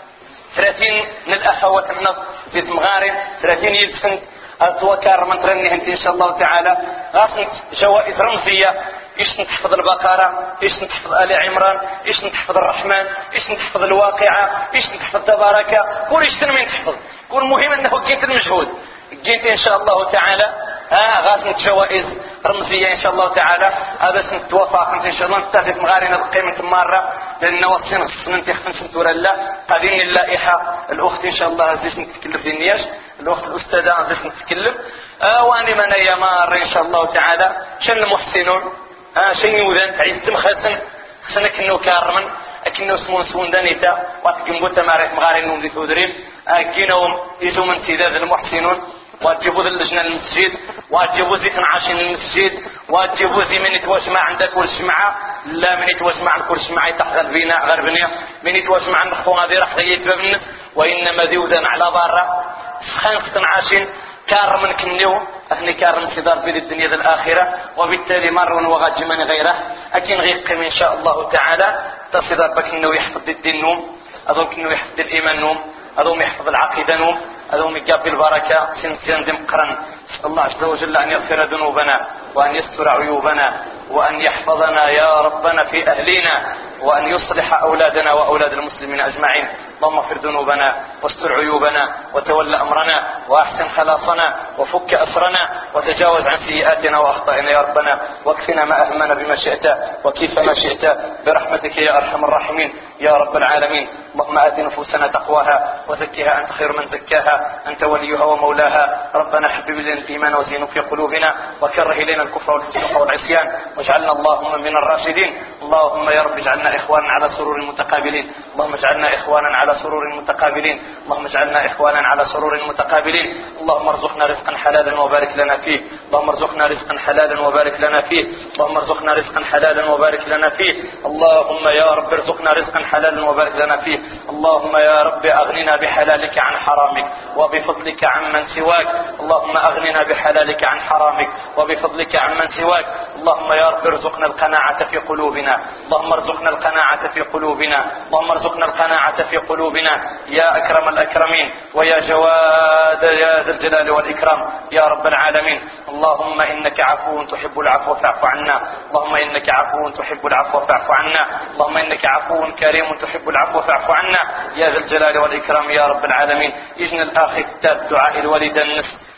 ثلاثين من الأخوات من زيد مغارب ثلاثين يلبسن أتوكار من ترني أنت إن شاء الله تعالى غاسنت جوائز رمزية إيش نتحفظ البقرة إيش نتحفظ آل عمران إيش نتحفظ الرحمن إيش نتحفظ الواقعة إيش نتحفظ تبارك كل إيش تنمي نتحفظ كل مهم أنه جيت المجهود جيت إن شاء الله تعالى ها غاسنت جوائز رمزية إن شاء الله تعالى. هذا سنة توافق إن شاء الله نتفق مغارنا القيمة مرة لأن وصلنا السنة تخفن سنة ولا لا قادين اللائحة الأخت إن شاء الله زيش نتكلم في النياش الأخت الأستاذة زيش نتكلم آه وأنا من يمار إن شاء الله تعالى شن المحسنون آه شن يوذن تعيز مخزن خسنا كنو كارمن أكنو سمون سون دانيتا واتقنبو تماريخ مغارنا ذي ثودرين آه كينوهم يجوا من سيداد المحسنون واتجيبوا ذي اللجنة المسجد واتجيبوا زي تنعاشين المسجد واتجيبوا زي من يتواجمع عندك كل شمعة لا من يتواجمع كل شمعة تحت البناء غربنيا من يتواجمع نخونا ذي رح يتباب الناس وإنما ذي وذن على برا سخان تنعاشين كار من كنيو أهني كار من صدار بيد الدنيا ذي الآخرة وبالتالي مر وغاج من غيره أكين غيقم إن شاء الله تعالى تصدر بك إنه يحفظ الدين نوم أظن إنه يحفظ الإيمان نوم أظن يحفظ العقيدة نوم أظن يقابل البركة سنسيان دم قرن. الله عز وجل أن يغفر ذنوبنا وأن يستر عيوبنا وأن يحفظنا يا ربنا في أهلنا وأن يصلح أولادنا وأولاد المسلمين أجمعين. اللهم اغفر ذنوبنا واستر عيوبنا وتول أمرنا وأحسن خلاصنا وفك أسرنا وتجاوز عن سيئاتنا وأخطائنا يا ربنا واكفنا ما أهمنا بما شئت وكيف ما شئت برحمتك يا أرحم الراحمين يا رب العالمين. اللهم آت نفوسنا تقواها وزكها أنت خير من زكاها أنت وليها ومولاها. ربنا حبب إلينا الإيمان وزينه في قلوبنا وكره إلينا الكفر والفسوق والعصيان واجعلنا اللهم من الراشدين. اللهم يا رب اجعلنا إخوانا على سرور متقابلين. اللهم اجعلنا إخوانا على سرور متقابلين. اللهم اجعلنا إخوانا على سرور متقابلين. اللهم ارزقنا رزقا حلالا وبارك لنا فيه. اللهم ارزقنا رزقا حلالا وبارك لنا فيه. اللهم ارزقنا رزقا حلالا وبارك لنا فيه. اللهم يا رب ارزقنا رزقا حلالا وبارك لنا فيه. اللهم يا رب أغننا بحلالك عن حرامك وبفضلك عمن سواك. اللهم أغننا بحلالك عن حرامك وبفضلك عمن سواك. اللهم يا رب ارزقنا القناعة في قلوبنا. اللهم ارزقنا القناعة في قلوبنا. اللهم ارزقنا القناعة في قلوبنا يا أكرم الأكرمين ويا جواد يا ذا الجلال والإكرام يا رب العالمين. اللهم إنك عفو تحب العفو فاعف عنا. اللهم إنك عفو تحب العفو فاعف عنا. اللهم إنك عفو كريم تحب العفو فاعف عنا يا ذا الجلال والإكرام يا رب العالمين. يجن الآخر كتاب دعاء الوالدة النصف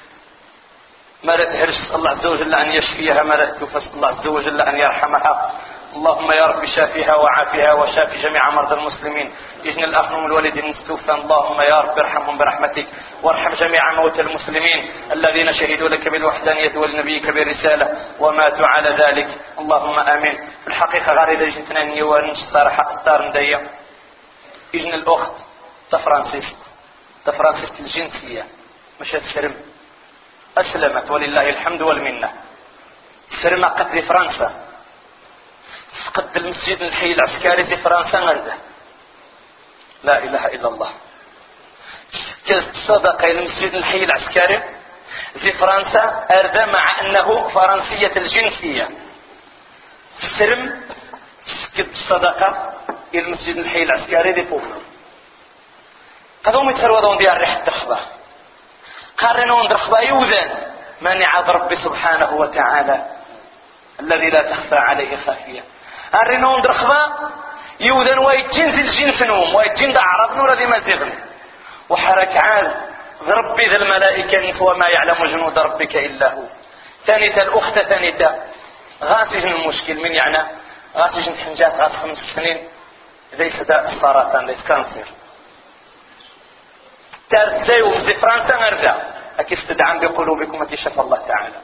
ما لا تهرس الله عز وجل أن يشفيها ما لا تفس الله عز وجل أن يرحمها. اللهم يا رب شافيها وعافيها وشافي جميع مرضى المسلمين. يجن الأخ من الوالد المستوفى اللهم يا رب ارحمهم برحمتك وارحم جميع موتى المسلمين الذين شهدوا لك بالوحدانية ولنبيك بالرسالة وماتوا على ذلك اللهم آمين. الحقيقة غاريدة جتنا نيوان صراحة قطار ندية. يجن الأخت تفرانسيست تفرانسيست الجنسية مشات سرم أسلمت ولله الحمد والمنة. سرمة قتل فرنسا قد المسجد الحي العسكري في فرنسا مرده لا إله إلا الله. صدق المسجد الحي العسكري في فرنسا أرد مع أنه فرنسية الجنسية تسرم تسكت الصدقة إلى المسجد الحي العسكري دي بوفر قدوم يتهرودون ديال ريح الدخبة قارنون درخبة يوذن مانع ربي سبحانه وتعالى الذي لا تخفى عليه خافية قارنون درخبة يوذن ويتنزل جنسنهم ويتنزل عرب نور ذي مزيغن وحرك عال ربي ذا الملائكة وما يعلم جنود ربك إلا هو. ثانية الأخت ثانية غاسجن المشكل من يعني غاسجن حنجات غاس خمس سنين ليس داء السرطان ليس كانسر ترزي ومزي فرنسا نرجع أكي استدعم بقلوبكم وتشفى الله تعالى.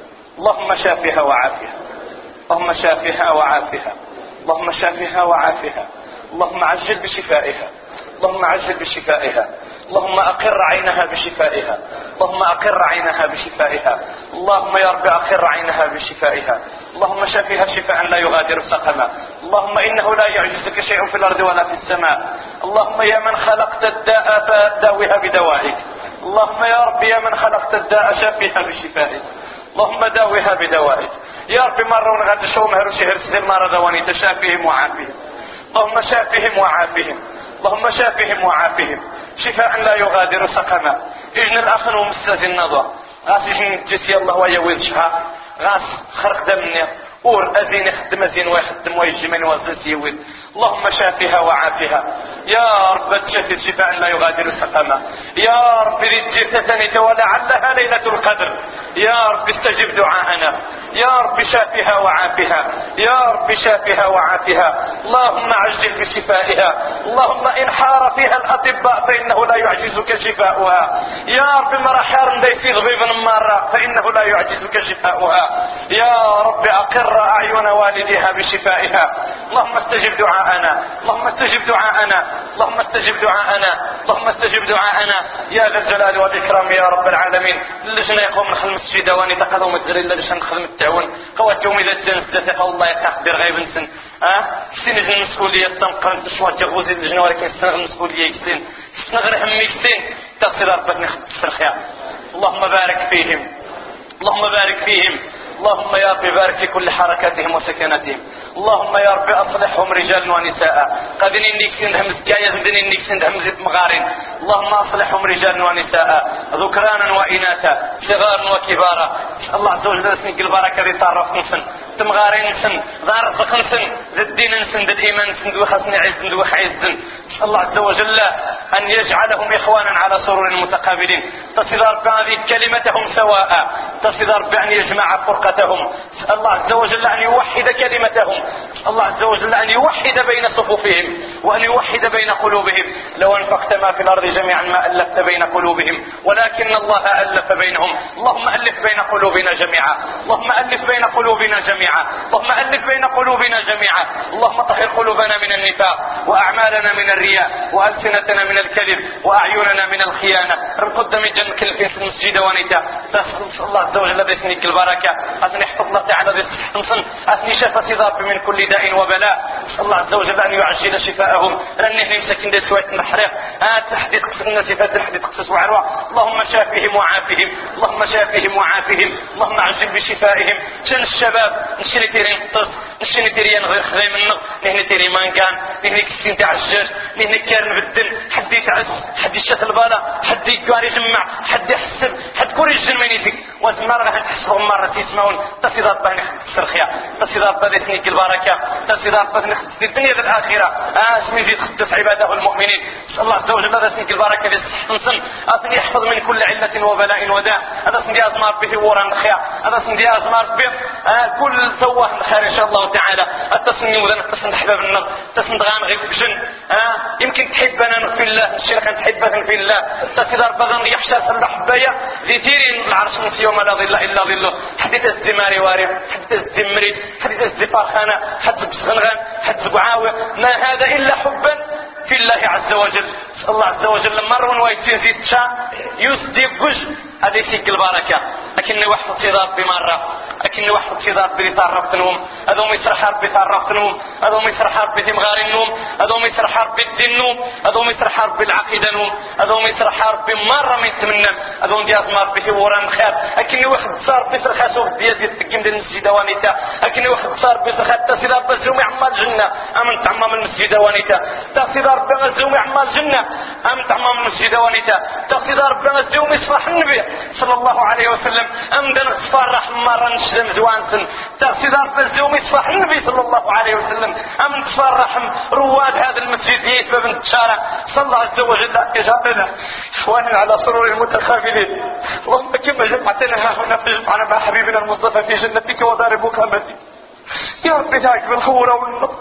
اللهم شافها وعافها اللهم شافها وعافها اللهم شافها وعافها اللهم عجل بشفائها اللهم عجل بشفائها اللهم أقر عينها بشفائها اللهم أقر عينها بشفائها اللهم يا رب أقر عينها بشفائها اللهم شافها شفاء لا يغادر سقما اللهم إنه لا يعجزك شيء في الأرض ولا في السماء اللهم يا من خلقت الداء فداوها بدوائك اللهم يا رب يا من خلقت الداء شافها بشفائك اللهم داوها بدوائك يا رب مرون غد شو مهر شهر سر مرض وني تشافيهم وعافهم اللهم شافهم وعافهم اللهم شافهم وعافهم شفاء لا يغادر سقما. اجن الاخ ومستاذ النظر غاس يجن جسي الله ويوز شها غاس خرق دمنا اور ازين يخدم ازين ويخدم ويجمن وزنس يوز اللهم شافها وعافها يا رب تشفي شفاء لا يغادر سقما يا رب رجيتني ولعلها ليلة القدر يا رب استجب دعاءنا يا رب شافها وعافها يا رب شافها وعافها اللهم عجل بشفائها اللهم إن حار فيها الأطباء فإنه لا يعجزك شفاؤها يا رب مرحار ديسي ضبيبا مرة فإنه لا يعجزك شفاؤها يا رب أقر أعين والديها بشفائها اللهم استجب دعاءنا اللهم استجب دعاءنا اللهم استجب دعاءنا اللهم استجب دعاءنا يا ذا الجلال والإكرام يا رب العالمين. اللجنة يقوم نخدم المسجد واني تقدم الزري اللي نخدم التعاون قواتهم إذا تنسى تقول الله يتقبل غيب نسن اه كسين جن المسؤولية تنقرن تشوى تغوزي اللجنة ولكن استنغ المسؤولية كسين استنغ همي كسين تصل ربك نخدم السرخيا. اللهم بارك فيهم اللهم بارك فيهم اللهم يا رب بارك في كل حركاتهم وسكناتهم اللهم يا رب أصلحهم رجالا ونساء قادين إنك سندهم زكايا زندين إنك سندهم زيت مغارين اللهم أصلحهم رجالا ونساء ذكرانا وإناثا صغارا وكبارا الله عز وجل اسمك البركة لتعرف نسن تمغارين نسن ذا رزق نسن ذا الدين نسن ذا الإيمان نسن ذو خصني عز ذو حيز الله عز وجل أن يجعلهم إخوانا على سرور متقابلين تصل رب هذه كلمتهم سواء تصل رب أن يجمع فرقتهم الله عز وجل أن يوحد كلمتهم الله عز وجل أن يوحد بين صفوفهم وأن يوحد بين قلوبهم. لو أنفقت ما في الأرض جميعا ما ألفت بين قلوبهم ولكن الله ألف بينهم. اللهم ألف بين قلوبنا جميعا اللهم ألف بين قلوبنا جميعا اللهم ألف بين قلوبنا جميعا اللهم طهر قلوبنا من النفاق وأعمالنا من الرياء وألسنتنا من الكذب وأعيننا من الخيانة رقد من جنك في المسجد ونتا الله عز وجل باسمك البركة أثني حفظ الله تعالى بصحة أثني شفى صداب من كل داء وبلاء الله عز وجل أن يعجل شفاءهم لأنه مسكين دي سوية المحرق تحديد قصنا صفات تحديد قصص وعروة. اللهم شافهم وعافهم اللهم شافهم وعافهم اللهم عجل بشفائهم. شن الشباب نشني تيرين قص نشني تيرين غير خذي منه نهني تيري مانكان نهني كسين تعجج نهني كارن بالدن حد يتعس حد يشت البالة حد يقاري يجمع حد يحسب حد كوري الجرمانيتك وزمار راح تحسبهم مرة يسمعون تصيدات بها نخد السرخية تصيدات بها نسنيك البركة تصيدات بها نخد في الدنيا والآخرة اسمي زيد خدس عباده المؤمنين الله عز وجل هذا اسمك البركة للصحن أثني يحفظ من كل علة وبلاء وداء هذا اسمي أزمار به وران الخيا هذا اسمي أزمار به كل سواه الخير إن شاء الله تعالى التصني وذن التصن حباب النظر تصن غان غير بجن يمكن تحبنا في الله الشركة تحبنا في الله تصيدار بغن يحشى سلح حبايا ذي تيرين العرش نسي يوم لا ظل إلا ظله حديث الزماري وارب حديث الزمريد حديث الزفاخانة حدث بسغنغان حدث قعاوة ما هذا إلا حبا في الله عز وجل. الله عز وجل مرون ويتنزي تشا يسدي قج هذه سيك البركة لكن واحد صدار بمرة لكن واحد في دار بلي تعرفت نوم هذو مسرح ربي تعرفت نوم هذو مسرح ربي تمغار النوم هذو مسرح ربي الدين نوم هذو مسرح ربي العقيدة نوم هذو مسرح ربي مرة ما يتمنى هذو ندياز مار به وران خير لكن واحد صار بيسرخ سوف ديال ديال التقيم ديال المسجد وانيتا لكن واحد صار بيسرخ حتى سيدار بزوم يعمل الجنة امن تعمم المسجد وانيتا تا سيدار بزوم يعمل الجنة امن تعمم المسجد وانيتا تا سيدار بزوم يصفح النبي صلى الله عليه وسلم امدن تصفرح مرة نشدم زوانسن تا سيدار بزوم يصفح النبي صلى الله عليه وسلم امن تصفرح رواد هذا المسجد يتبع بنت الشارع صلى الله عز وجل يجعلنا اخواني على سرور المتخافلين اللهم كما جمعتنا ها هنا فاجمعنا مع حبيبنا المصطفى في جنتك ودار مكرمتك يا رب ذاك بالخورة والنصر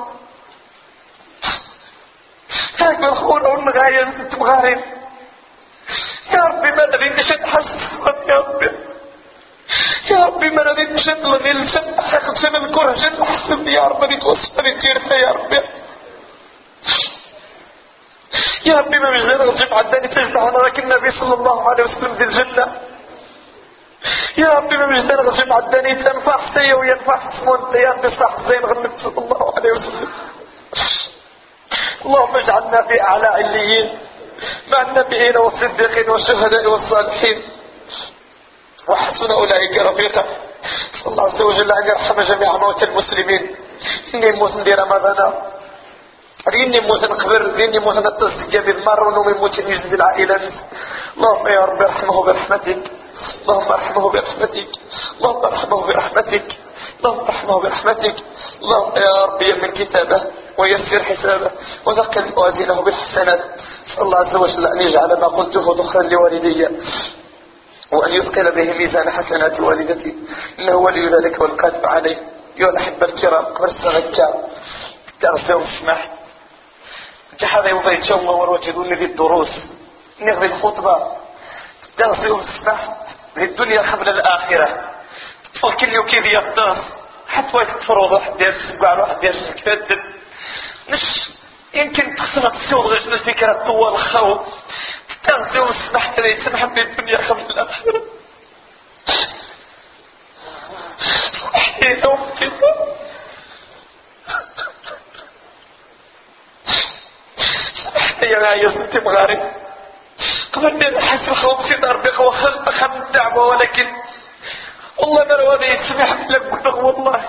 ذاك بالخورة والمغاير انت مغارين يا ربي ما الذي نشد حسن يا ربي يا ربي ما الذي نشد الغيل شد حقد شد الكره شد حسن يا رب الذي توصلني تيرفا يا ربي يا ربي ما مجدنا غجب عداني تجمعنا لك النبي صلى الله عليه وسلم دي الجنة يا ربي ما مجدنا غجب عداني تنفع سيا وينفع اسمون يا ربي صح زين غنك صلى الله عليه وسلم اللهم اجعلنا في اعلى عليين مع النبيين والصديقين والشهداء والصالحين وحسن اولئك رفيقا. صلى الله عز وجل ان يرحم جميع موتى المسلمين. اني موت ندير رمضان ريني موت نقبر ريني موت نتزكى بالمر ونومي موت يجزي العائلة. اللهم يا رب ارحمه برحمتك اللهم ارحمه برحمتك اللهم ارحمه برحمتك اللهم ارحمه برحمتك اللهم يا رب يمن كتابه ويسر حسابه وثقل موازينه بالحسنات. صلى الله عز وجل ان يجعل ما قلته ذخرا لوالدي وان يثقل به ميزان حسنات والدتي انه ولي ذلك والقادر عليه. ايها الاحبه الكرام قبل السنه تغزو السماح انت هذا يوضي تشوم وروتدون لي الدروس نغذي الخطبة تغزو السماح للدنيا قبل الآخرة تفكر لي وكيف يطاس حتى وقت تفرض واحد ديرس وقع واحد ديرس كتدد مش يمكن تخسر تسوض غير الفكرة طوال الخوف تغزو السماح تريد سمح للدنيا قبل الآخرة. صحيح وكيف يا نايس انت مغارب قبل ان احس خوف دار بقوة خلق خم الدعوة ولكن والله ما روادي يتسمح لك والله.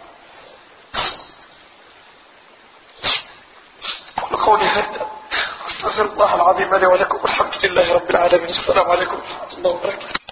قول قولي هذا استغفر الله العظيم لي ولكم والحمد لله رب العالمين. السلام عليكم ورحمة الله وبركاته.